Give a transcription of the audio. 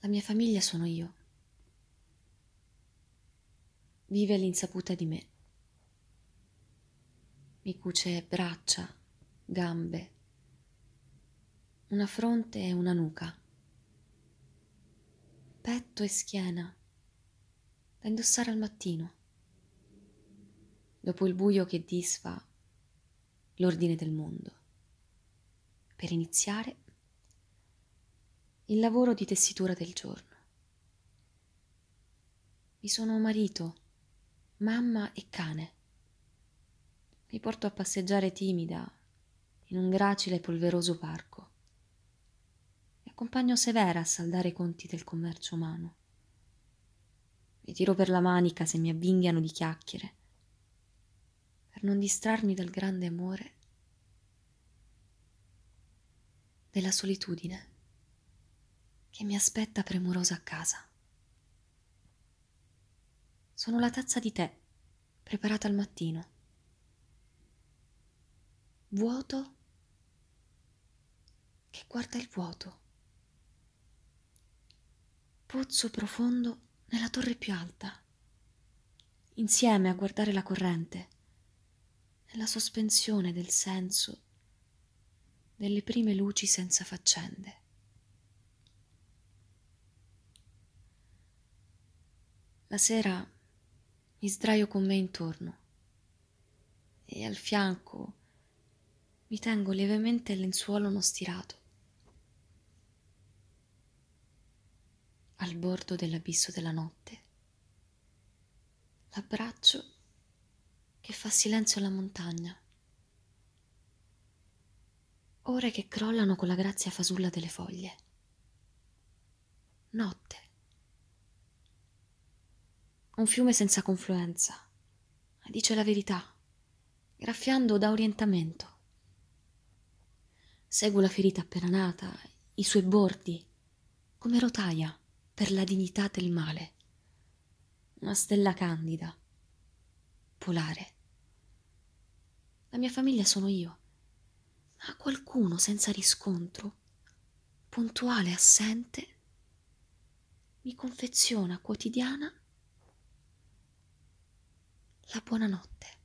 La mia famiglia sono io. Vive all'insaputa di me. Mi cuce braccia, gambe, una fronte e una nuca, petto e schiena, da indossare al mattino. Dopo il buio che disfa l'ordine del mondo. Per iniziare, il lavoro di tessitura del giorno. Vi sono marito, mamma e cane. Mi porto a passeggiare timida in un gracile e polveroso parco. Mi accompagno Severa a saldare i conti del commercio umano. Mi tiro per la manica se mi avvinghiano di chiacchiere, per non distrarmi dal grande amore della solitudine che mi aspetta premurosa a casa. Sono la tazza di tè preparata al mattino. Vuoto che guarda il vuoto. Pozzo profondo nella torre più alta, insieme a guardare la corrente, nella sospensione del senso delle prime luci senza faccende. La sera mi sdraio con me intorno e al fianco mi tengo lievemente il lenzuolo non stirato. Al bordo dell'abisso della notte, l'abbraccio che fa silenzio alla montagna. Ore che crollano con la grazia fasulla delle foglie. Notte. Un fiume senza confluenza. Dice la verità, graffiando da orientamento. Seguo la ferita appena nata, i suoi bordi, come rotaia per la dignità del male. Una stella candida, polare. La mia famiglia sono io, ma qualcuno senza riscontro, puntuale, assente, mi confeziona quotidiana la buonanotte.